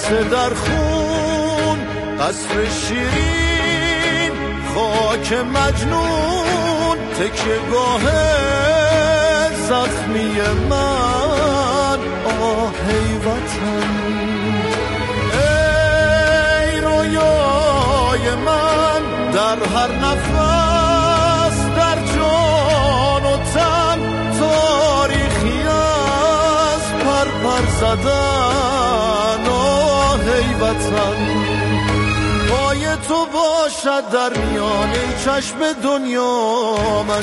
غلطه در خون، قصر شیرین خاک مجنون، تکیه گاه زخمی من. آهی وطن، ای رویای من، در هر نفس در جان و تن، تاریخی از پر زدن. آهی وطن، پای تو باشد در میانه چشم دنیا، من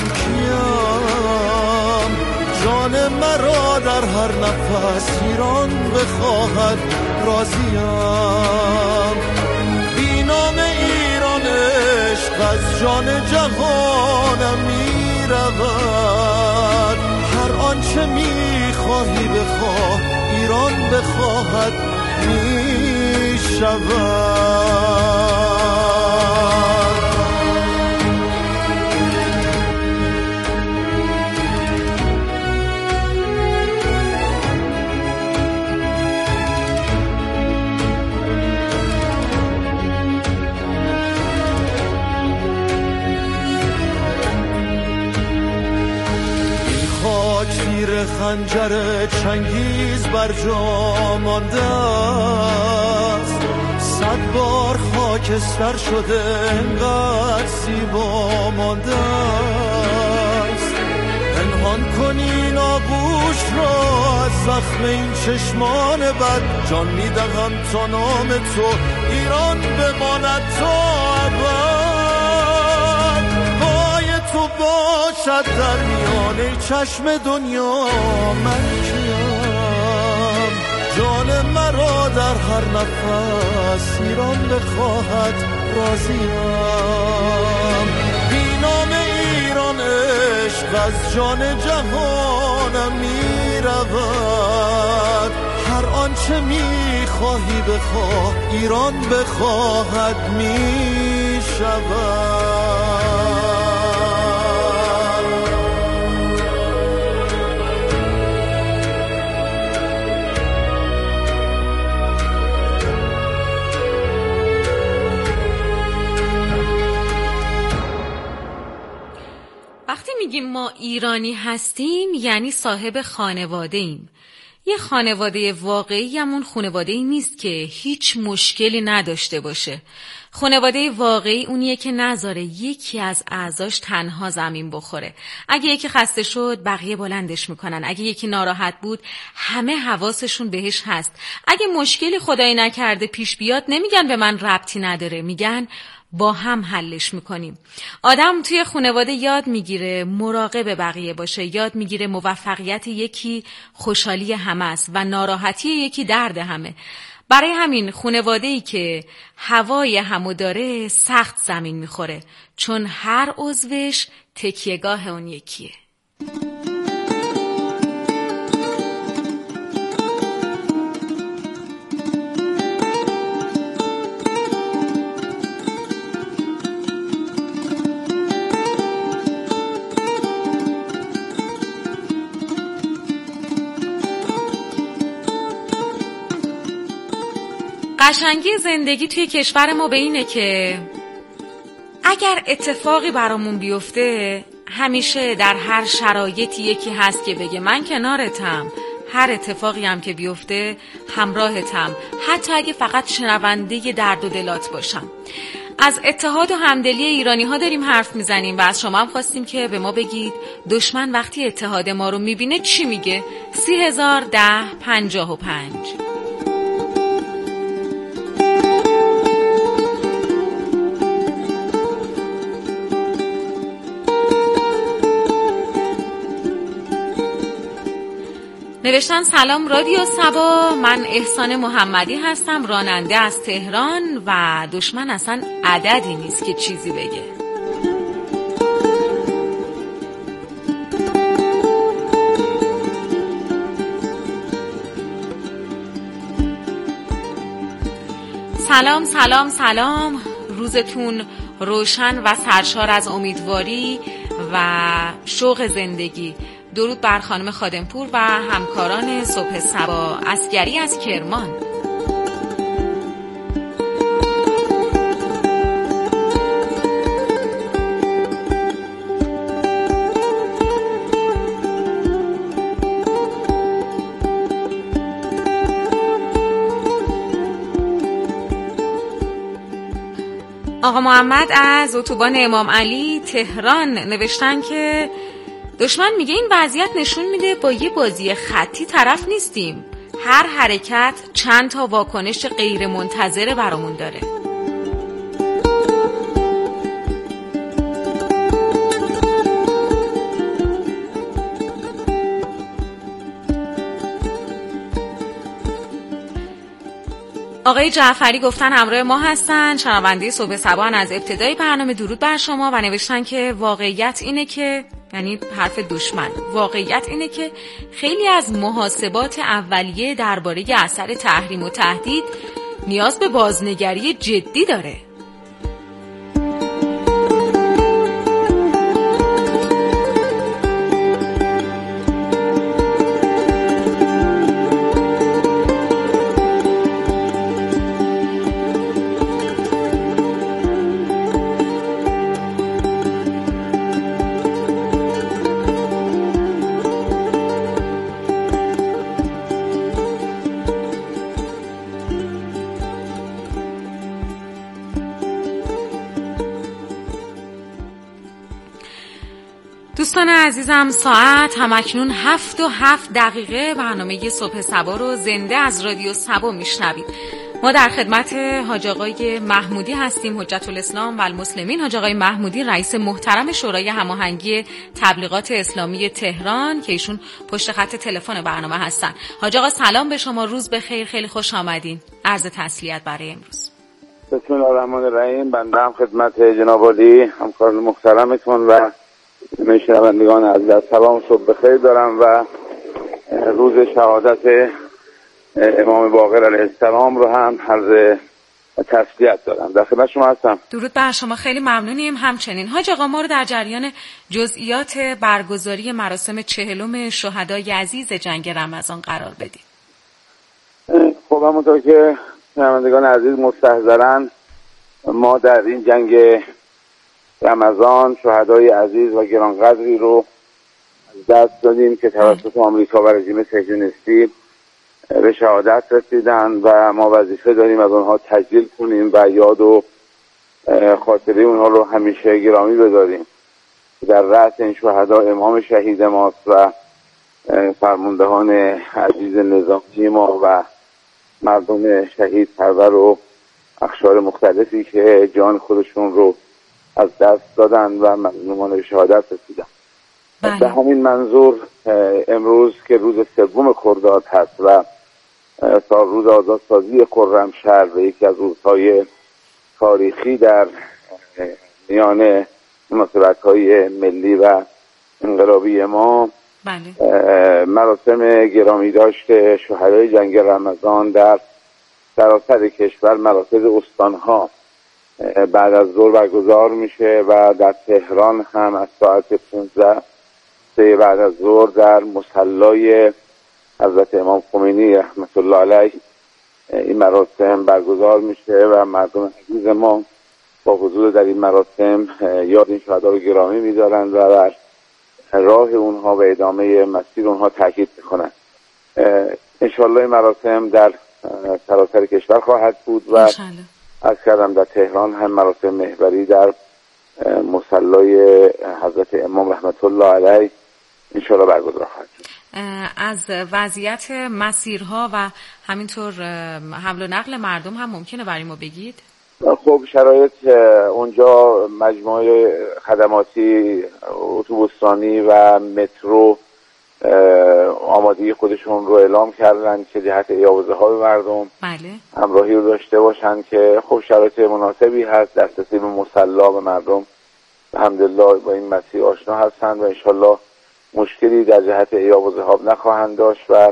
کیم؟ جان مرا در هر نفس ایران بخواهد، راضیم. بی نام ایران عشق از جان جهانم می رود. هر آنچه می خواهی بخواه، ایران بخواهد می شود. تیر خنجر چنگیز بر جا مانده است، 100 بار خاکستر شده انقدر زیبا مانده است. پنهان کنین آغوش را از زخم این چشمان بد، جان میدهم تا نام تو ایران بماند تا ابد. تو باشد در میانه چشم دنیا، من کیم؟ جان مرا در هر نفس ایران بخواهد، راضیم. بی نام ایران عشق از جان جهانم می رود. هر آنچه می خواهی بخواه، ایران بخواهد می شود. وقتی میگیم ما ایرانی هستیم یعنی صاحب خانواده ایم. یه خانواده واقعی همون خانواده‌ای نیست که هیچ مشکلی نداشته باشه. خانواده واقعی اونیه که نذاره یکی از اعضاش تنها زمین بخوره. اگه یکی خسته شد بقیه بلندش میکنن. اگه یکی ناراحت بود همه حواسشون بهش هست. اگه مشکلی خدای نکرده پیش بیاد نمیگن به من ربطی نداره، میگن با هم حلش میکنیم. آدم توی خانواده یاد میگیره مراقب بقیه باشه، یاد میگیره موفقیت یکی خوشحالی همه است و ناراحتی یکی درد همه. برای همین خانواده‌ای که هوای همو داره سخت زمین میخوره، چون هر عضوش تکیهگاه اون یکیه. قشنگی زندگی توی کشور ما به اینه که اگر اتفاقی برامون بیفته همیشه در هر شرایطی یکی هست که بگه من کنارتم، هر اتفاقی هم که بیفته همراهتم، حتی اگه فقط شنونده درد و دلات باشم. از اتحاد و همدلی ایرانی ها داریم حرف میزنیم و از شما هم خواستیم که به ما بگید دشمن وقتی اتحاد ما رو میبینه چی میگه؟ 301055. نوشتن سلام رادیو صبا، من احسان محمدی هستم، راننده از تهران و دشمن اصلا عددی نیست که چیزی بگه. سلام سلام سلام، روزتون روشن و سرشار از امیدواری و شوق زندگی. درود بر خانم خادمپور و همکاران صبح صبا. اسگری از کرمان. آقا محمد از اتوبان امام علی تهران نوشتن که دشمن میگه این وضعیت نشون میده با یه بازی خطی طرف نیستیم. هر حرکت چند تا واکنش غیر منتظره برامون داره. آقای جعفری گفتن همراه ما هستن، شنونده صبح صباحن از ابتدای برنامه. درود بر شما و نوشتن که واقعیت اینه که، یعنی حرف دشمن، واقعیت اینه که خیلی از محاسبات اولیه درباره اثر تحریم و تهدید نیاز به بازنگری جدی داره. دوستان عزیزم، ساعت همکنون 7:07 برنامه صبح صبا رو زنده از رادیو صبا میشنوید. ما در خدمت حاج آقای محمودی هستیم، حجت الاسلام و المسلمین. حاج آقای محمودی رئیس محترم شورای هماهنگی تبلیغات اسلامی تهران که ایشون پشت خط تلفن برنامه هستن. حاج آقا سلام به شما، روز بخیر، خیلی خوش آمدین. عرض تسلیت برای امروز. بسم الله الرحمن الرحیم. بنده هم خدمت جناب عالی همکاران محترمتون و شنوندگان عزیز سلام صبح بخیر دارم و روز شهادت امام باقر علیه السلام رو هم عرض تسلیت دارم. در خدمت شما هستم. درود بر شما، خیلی ممنونیم. همچنین حاج آقا ما رو در جریان جزئیات برگزاری مراسم 40 شهدای عزیز جنگ رمضان قرار بدید. خب همونطور که شنوندگان عزیز مستحضرن، ما در این جنگ رمضان شهدای عزیز و گرانقدری رو از دست دادیم که توسط آمریکا و رژیم صهیونیستی به شهادت رسیدن و ما وظیفه داریم از اونها تجلیل کنیم و یاد و خاطره اونها رو همیشه گرامی بداریم. در رأس این شهدا امام شهید ماست و فرماندهان عزیز نظامی ما و مردم شهید پرور و اقشار مختلفی که جان خودشون رو از دست دادن و مظلومان به شهادت رسیدن. به همین منظور امروز که روز 3 خرداد هست و تا روز آزادسازی خرمشهر و یکی از روزهای تاریخی در میان مناسبت‌های ملی و انقلابی ما، مراسم گرامی داشت شهدای جنگ رمضان در سراسر کشور، مراکز استانها بعد از ظهر برگزار میشه و در تهران هم از ساعت 15 بعد از ظهر در مصلی حضرت امام خمینی رحمت الله علیه این مراسم برگزار میشه و مردم عزیز ما با حضور در این مراسم یاد این شهدا رو گرامی میدارن و بر راه اونها و ادامه مسیر اونها تاکید میکنن. انشالله این مراسم در سراسر کشور خواهد بود و از کردم در تهران هم مراسم محوری در مصلی حضرت امام رحمت الله علیه انشالله برگزار خواهد شد. از وضعیت مسیرها و همینطور حمل و نقل مردم هم ممکنه برای ما بگید؟ خب شرایط اونجا مجموعه خدماتی اتوبوسرانی و مترو آمادگی خودشون رو اعلام کردن که جهت یاوزه های مردم همراهی رو داشته باشن که خب شرایط مناسبی هست. دسترسی به مصلا و مردم الحمدلله با این مسیر آشنا هستن و انشالله مشکلی در جهت یاوزه ها نخواهند داشت و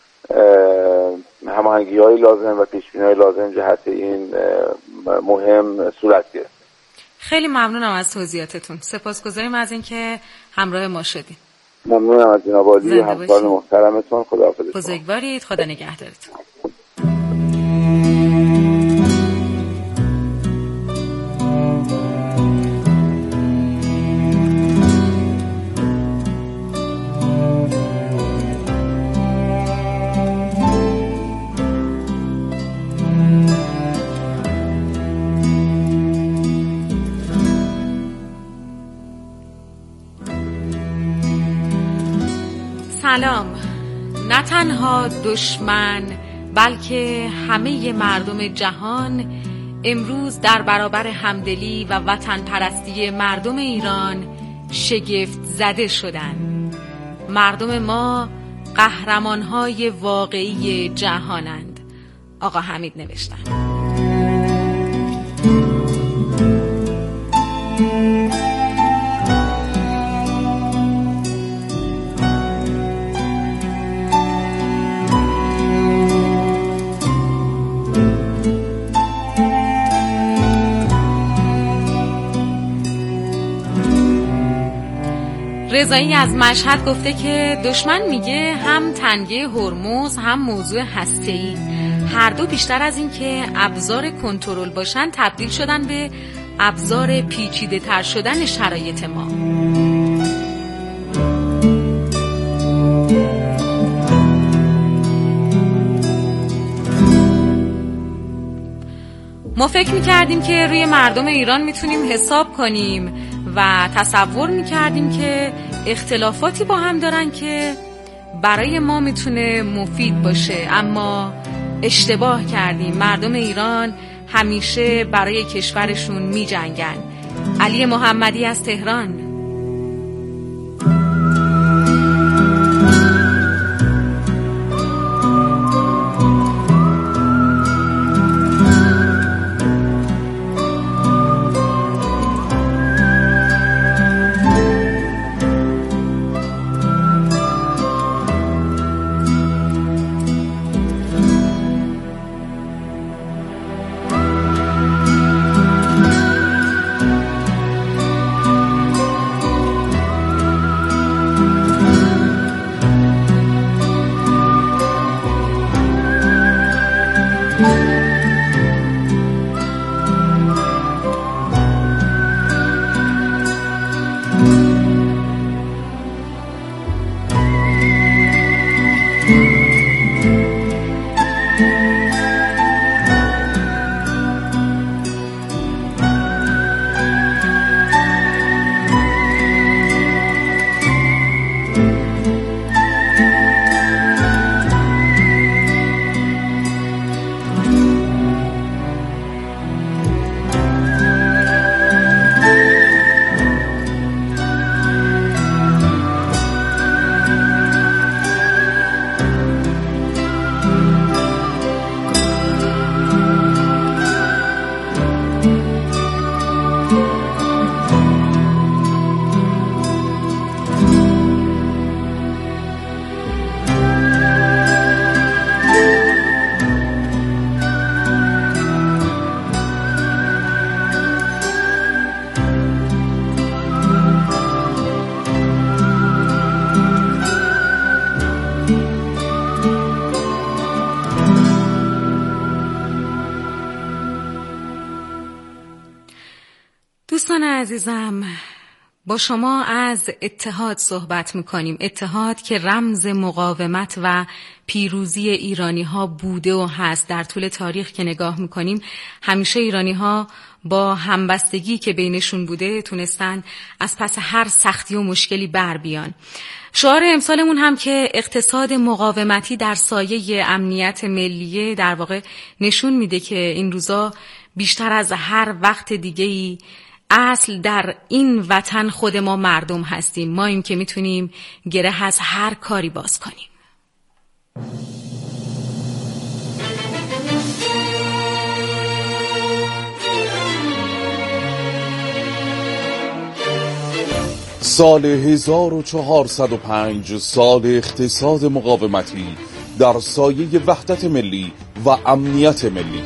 هماهنگی های لازم و پیشبینی های لازم جهت این مهم صورت گرفت. خیلی ممنونم از توضیحاتتون. سپاسگزاریم از اینکه همراه ما شدید. ممنونم از جناب عالی و همکاران محترمتون. خداحافظ. بزرگوارید. خدا نگهدارتون. سلام. نه تنها دشمن بلکه همه مردم جهان امروز در برابر همدلی و وطن پرستی مردم ایران شگفت زده شدند. مردم ما قهرمان‌های واقعی جهانند. آقا حمید نوشتن. رضایی از مشهد گفته که دشمن میگه هم تنگه هرمز هم موضوع هسته‌ای، هر دو بیشتر از این که ابزار کنترل باشن تبدیل شدن به ابزار پیچیده تر شدن شرایط ما. ما فکر میکردیم که روی مردم ایران میتونیم حساب کنیم و تصور میکردیم که اختلافاتی با هم دارن که برای ما میتونه مفید باشه، اما اشتباه کردیم. مردم ایران همیشه برای کشورشون میجنگن. علی محمدی از تهران. دوستان عزیزم، با شما از اتحاد صحبت میکنیم. اتحاد که رمز مقاومت و پیروزی ایرانی ها بوده و هست. در طول تاریخ که نگاه میکنیم همیشه ایرانی ها با همبستگی که بینشون بوده تونستن از پس هر سختی و مشکلی بر بیان. شعار امسالمون هم که اقتصاد مقاومتی در سایه امنیت ملیه در واقع نشون میده که این روزا بیشتر از هر وقت دیگه‌ای اصل در این وطن خود ما مردم هستیم. ماییم که میتونیم گره از هر کاری باز کنیم. سال 1405 سال اقتصاد مقاومتی در سایه وحدت ملی و امنیت ملی.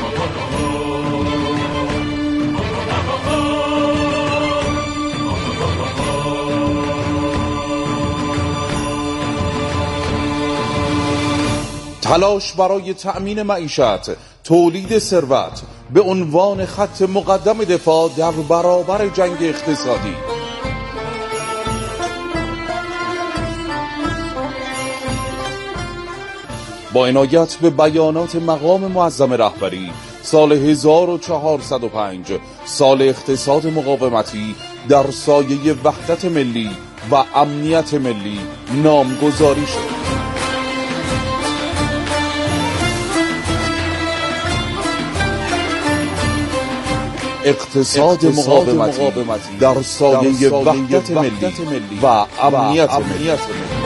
تلاش برای تأمین معیشت، تولید ثروت به عنوان خط مقدم دفاع در برابر جنگ اقتصادی. با عنایت به بیانات مقام معظم رهبری، سال 1405 سال اقتصاد مقاومتی در سایه وحدت ملی و امنیت ملی نامگذاری شد. اقتصاد مقاومتی در سایه وحدت ملی و امنیت ملی.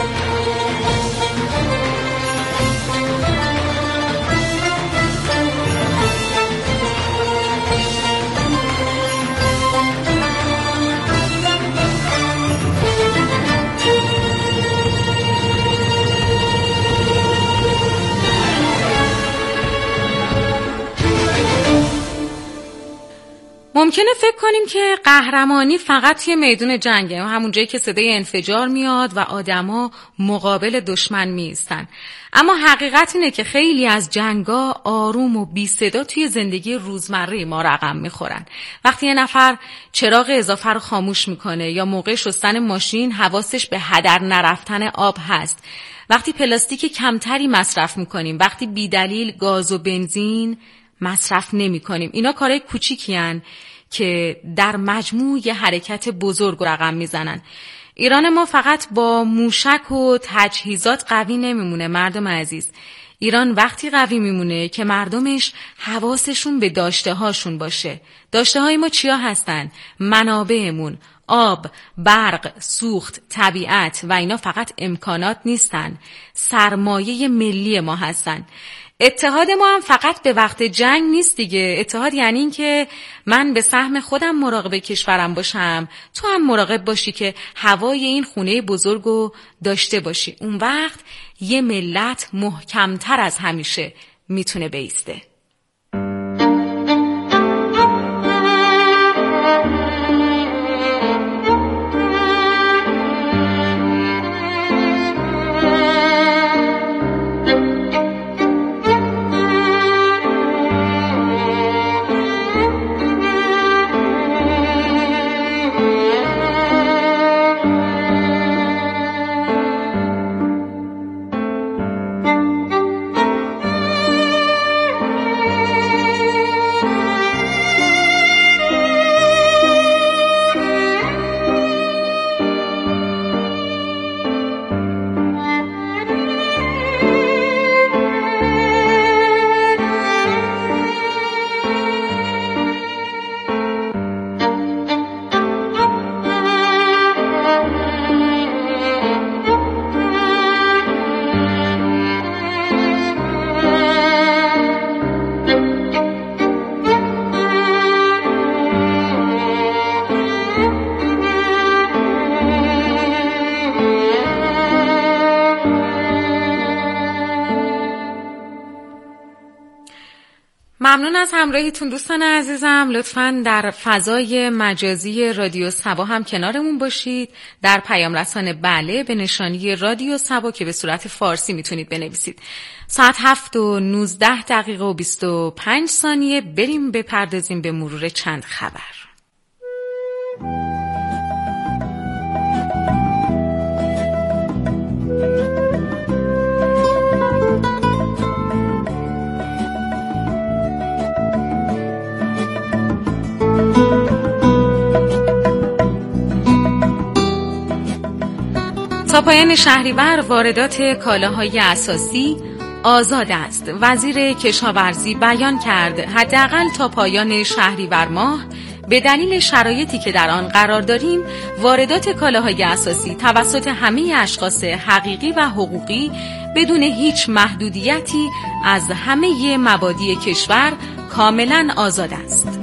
ممکنه فکر کنیم که قهرمانی فقط توی میدون جنگه، همون جایی که صدای انفجار میاد و آدما مقابل دشمن میایستن. اما حقیقت اینه که خیلی از جنگا آروم و بی صدا توی زندگی روزمره ما رقم میخورن. وقتی یه نفر چراغ اضافه رو خاموش میکنه یا موقع شستن ماشین حواسش به هدر نرفتن آب هست، وقتی پلاستیک کمتری مصرف میکنیم، وقتی بیدلیل گاز و بنزین مصرف نمی کنیم. اینا کارهای کوچیکی هن که در مجموع یه حرکت بزرگ رقم میزنن. ایران ما فقط با موشک و تجهیزات قوی نمیمونه مردم عزیز. ایران وقتی قوی میمونه که مردمش حواسشون به داشته هاشون باشه. داشته های ما چیا هستن؟ منابعمون، آب، برق، سوخت، طبیعت و اینا فقط امکانات نیستن، سرمایه ملی ما هستن. اتحاد ما هم فقط به وقت جنگ نیست دیگه. اتحاد یعنی این که من به سهم خودم مراقب کشورم باشم، تو هم مراقب باشی که هوای این خونه بزرگو داشته باشی. اون وقت یه ملت محکمتر از همیشه میتونه بایسته. ممنون از همراهیتون دوستان عزیزم. لطفاً در فضای مجازی رادیو صبا هم کنارمون باشید. در پیام رسان بله به نشانی رادیو صبا که به صورت فارسی میتونید بنویسید. ساعت 7:19:25 بریم بپردازیم به مرور چند خبر. تا پایان شهریور واردات کالاهای اساسی آزاد است. وزیر کشاورزی بیان کرد حداقل تا پایان شهریور ماه به دلیل شرایطی که در آن قرار داریم واردات کالاهای اساسی توسط همه اشخاص حقیقی و حقوقی بدون هیچ محدودیتی از همه مبادی کشور کاملا آزاد است.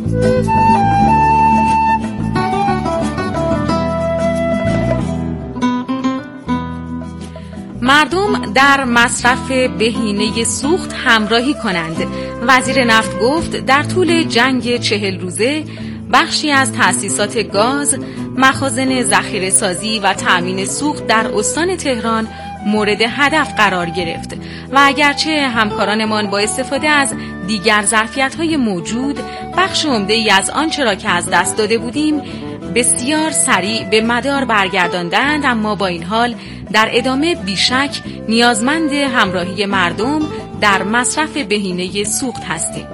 مردم در مصرف بهینه سوخت همراهی کنند. وزیر نفت گفت در طول جنگ 40 روزه بخشی از تأسیسات گاز، مخازن ذخیره‌سازی و تأمین سوخت در استان تهران مورد هدف قرار گرفت و اگرچه همکارانمان با استفاده از دیگر ظرفیت‌های موجود بخش عمده‌ای از آنچه را که از دست داده بودیم بسیار سریع به مدار برگرداندند، اما با این حال در ادامه بیشک نیازمند همراهی مردم در مصرف بهینه سوخت هستیم.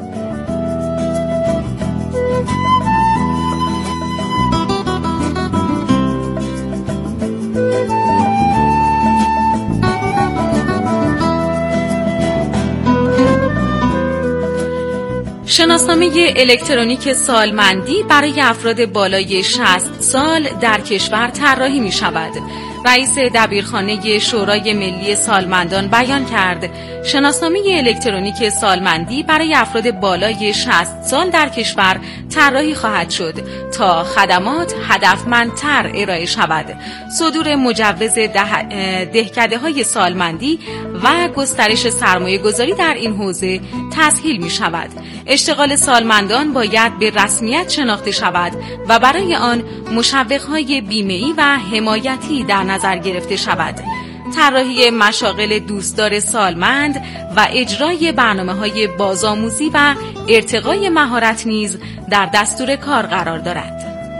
شناسنامه الکترونیک سالمندی برای افراد بالای 60 سال در کشور طراحی می شود. رئیس دبیرخانه شورای ملی سالمندان بیان کرد شناسنامه الکترونیک سالمندی برای افراد بالای 60 سال در کشور طراحی خواهد شد تا خدمات هدفمندتر ارائه شود. صدور مجوز دهکده‌های سالمندی و گسترش سرمایه گذاری در این حوزه تسهیل می شود. اشتغال سالمندان باید به رسمیت شناخته شود و برای آن مشوق‌های بیمه‌ای و حمایتی در نظر گرفته شود. طراحی مشاغل دوستدار سالمند و اجرای برنامه‌های بازآموزی و ارتقای مهارت نیز در دستور کار قرار دارد.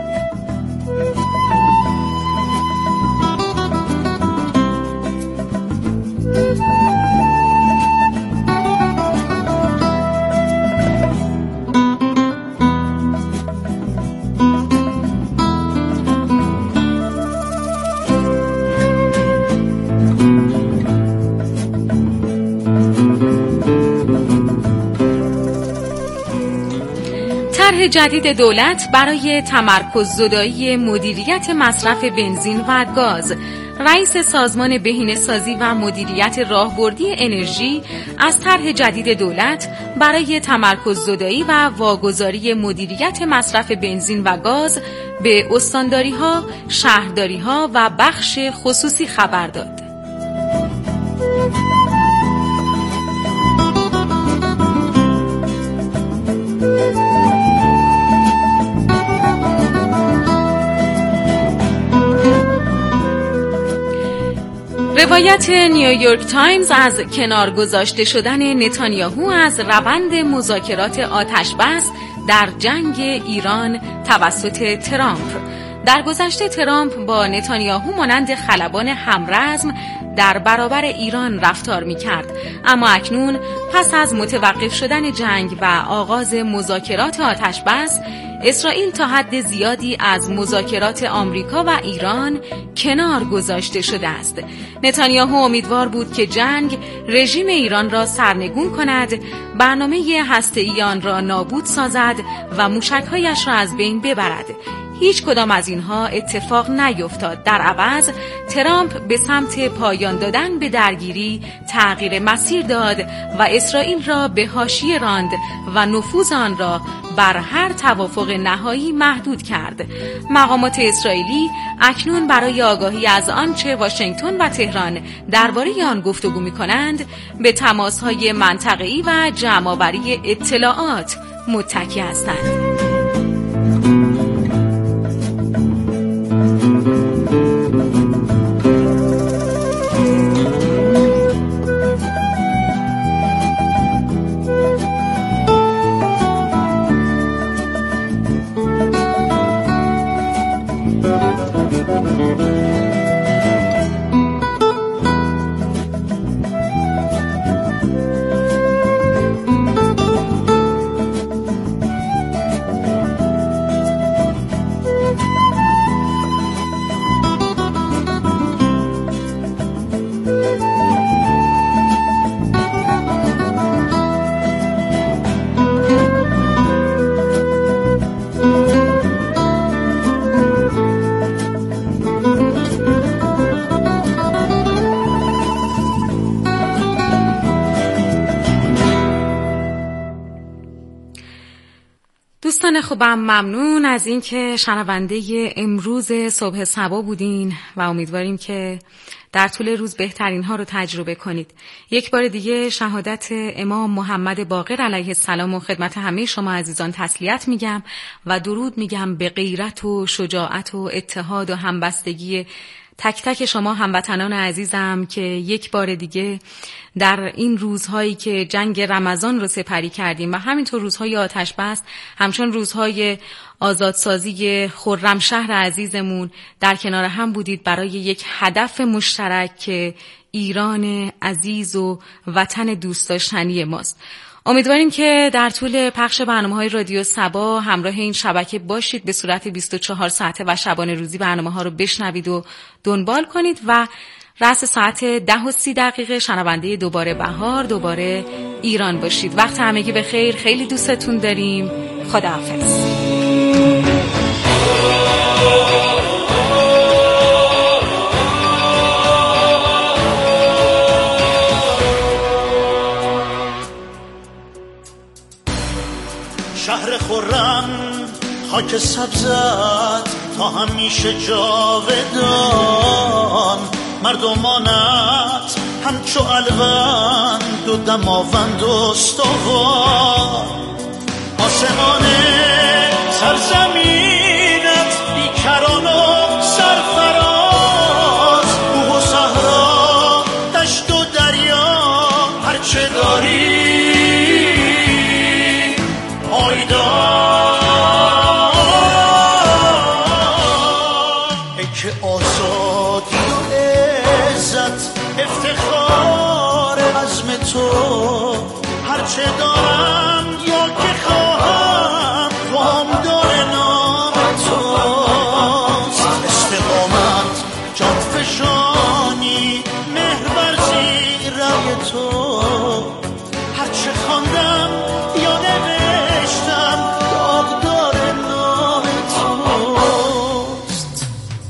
طرح جدید دولت برای تمرکززدایی مدیریت مصرف بنزین و گاز. رئیس سازمان بهینه‌سازی و مدیریت راهبردی انرژی از طرح جدید دولت برای تمرکززدایی و واگذاری مدیریت مصرف بنزین و گاز به استانداری‌ها، شهرداری‌ها و بخش خصوصی خبر داد. روایت نیویورک تایمز از کنار گذاشته شدن نتانیاهو از روند مذاکرات آتش‌بس در جنگ ایران توسط ترامپ. در گذشته ترامپ با نتانیاهو مانند خلبان همرزم در برابر ایران رفتار می‌کرد، اما اکنون پس از متوقف شدن جنگ و آغاز مذاکرات آتش‌بس، اسرائیل تا حد زیادی از مذاکرات آمریکا و ایران کنار گذاشته شده است. نتانیاهو امیدوار بود که جنگ رژیم ایران را سرنگون کند، برنامه هسته‌ای آن را نابود سازد و موشک‌هایش را از بین ببرد. هیچ کدام از اینها اتفاق نیفتاد. در عوض ترامپ به سمت پایان دادن به درگیری تغییر مسیر داد و اسرائیل را به حاشیه راند و نفوذ آن را بر هر توافق نهایی محدود کرد. مقامات اسرائیلی اکنون برای آگاهی از آنچه واشنگتن و تهران درباره آن گفتگو می‌کنند به تماس‌های منطقه‌ای و جمع‌آوری اطلاعات متکی هستند. دوستان خوبم، ممنون از اینکه شنونده امروز صبح صبا بودین و امیدواریم که در طول روز بهترین ها رو تجربه کنید. یک بار دیگه شهادت امام محمد باقر علیه السلام و خدمت همه شما عزیزان تسلیت میگم و درود میگم به غیرت و شجاعت و اتحاد و همبستگی تک تک شما هموطنان عزیزم که یک بار دیگه در این روزهایی که جنگ رمضان رو سپری کردیم و همینطور روزهای آتش بس، همچون روزهای آزادسازی خرمشهر عزیزمون در کنار هم بودید برای یک هدف مشترک که ایران عزیز و وطن دوست داشتنی ماست. امیدواریم که در طول پخش برنامه‌های رادیو صبا همراه این شبکه باشید، به صورت 24 ساعته و شبانه روزی برنامه‌ها رو بشنوید و دنبال کنید و رأس ساعت 10:30 شنونده دوباره بهار، دوباره ایران باشید. وقت همگی بخیر، خیلی دوستتون داریم. خداحافظ. شهر خرم، خاک سبزت تا همیشه جاودان، مردمانت همچو الوند و دماوند و استوار، آسمان سرزمینت بیکران و سرفراز، کوه و صحرا، دشت و دریا، هرچه داری که آزادی و عزت افتخار عزم تو، هرچه دارم یا که خواهم وامدار نام توست، استقامت جان فشانی مهرورزی رای تو، هرچه خواندم یا نوشتم داغدار نام توست.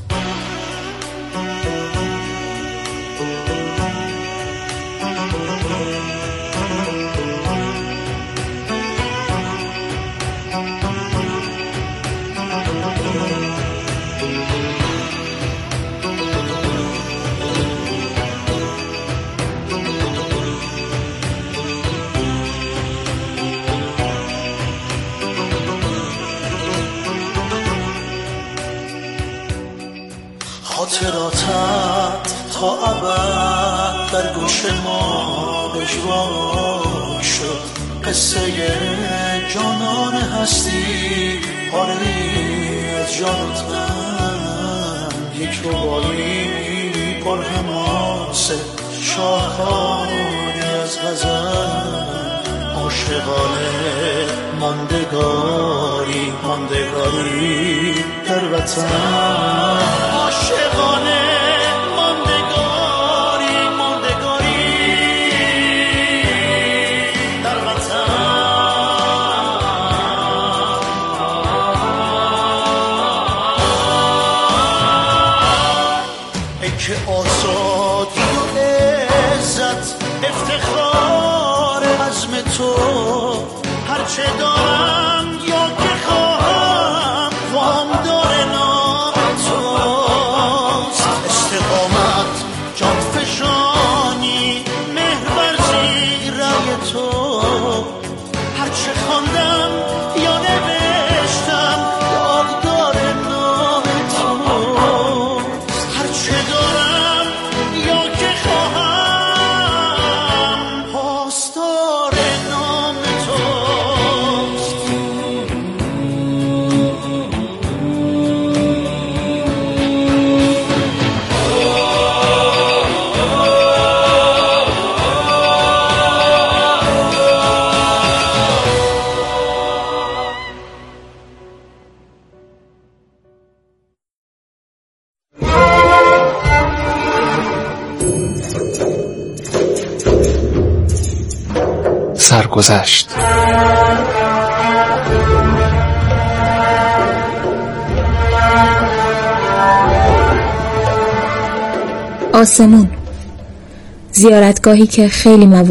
خاطراتت تا ابد در گوش ما اجوا شد، قصه جانان هستی پاره از جان و تن، یک ربایی پر حماسه شاهکاری از غزل، عاشقانه ماندگاری در وطن، عاشقانه ماندگاری در وطن. ای که آزادی و عزت افتخار عزم تو، هرچه دارم یا که خواهم وامدار نام توست، استقامت جان فشانی مهرورزی رای تو، هرچه خواندم یا نوشتم داغدار نام توست، هرچه دارم یا که خواهم پاسدار نام توست. سرگذشت. آسمون، زیارتگاهی که خیلی